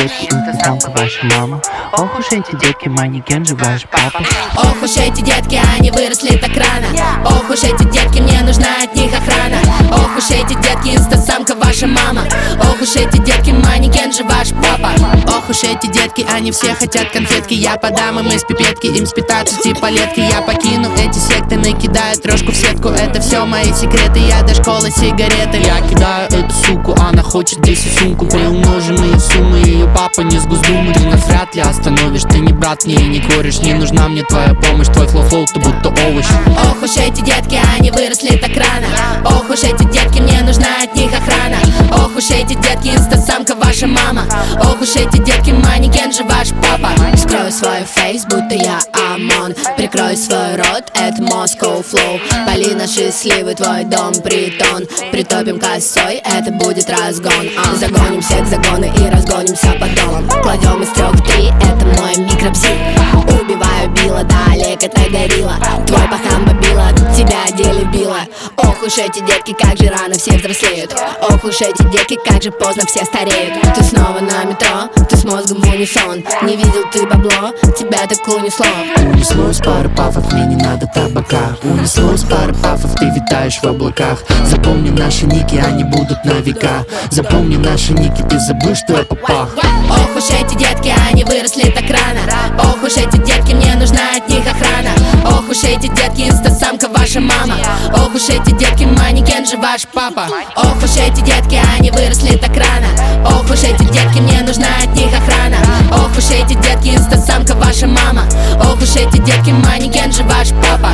детки, инстасамка ваша мама. Ох уж эти детки, манекен же ваш папа. Ох уж эти детки, они выросли так рано. Ох уж эти детки, мне нужна от них охрана. Ох уж эти детки, инстасамка ваша мама. Ох уж эти детки, манекен же ваш папа. Ох уж эти детки, они все хотят конфетки. Я подам им из пипетки, им с 15 полетки. Я покину эти секты, накидаю трошку в сетку. Это все мои секреты, я до школы сигареты. Я кидаю эту суку, она хочет 10 сумку. Приумноженные суммы, ее папа не с Госдумы. Ты нас вряд ли остановишь, ты не брат мне и не кореш. Не нужна мне твоя помощь, твой флоу, ты будто овощ. Ох уж эти детки, они выросли так рано. Ох уж эти детки, мне нужна от них охрана. Ох уж эти детки, инстасамка ваша мама. Ох уж эти детки, манекен же ваш папа. Скрою свой фейс, будто я ОМОН. Прикрой свой рот, это Moscow Flow. Пали наши сливы, твой дом притон. Притопим косой, это будет разгон. Загоним всех в загоны и разгонимся по домам. Кладем из 3-3, это мой микропсих. Убиваю Билла, да, Олег, это горилла. Твой пахан бобила, тебя деле била. Ох уж эти детки, как же рано все взрослеют. Ох уж эти детки, как же поздно все стареют. Ты снова на метро, ты с мозгом в унисон. Не видел ты бабло, тебя так унесло. Унеслось пары пафов, мне не надо табака. Унеслось пары пафов, ты витаешь в облаках. Запомни наши ники, они будут на века. Запомни наши ники, ты забыл, что я папа. Ох уж эти детки, они выросли так рано. Ох уж эти детки, мне нужна от них охрана. Ох уж эти детки, инстасамка ваша мама. Ох уж эти детки, манекен же ваш папа. Ох уж эти детки, они выросли так рано. Ох уж эти детки, мне нужна от них охрана. Ох уж эти детки, инстасамка ваша мама. Ох уж эти детки, манекен же ваш папа.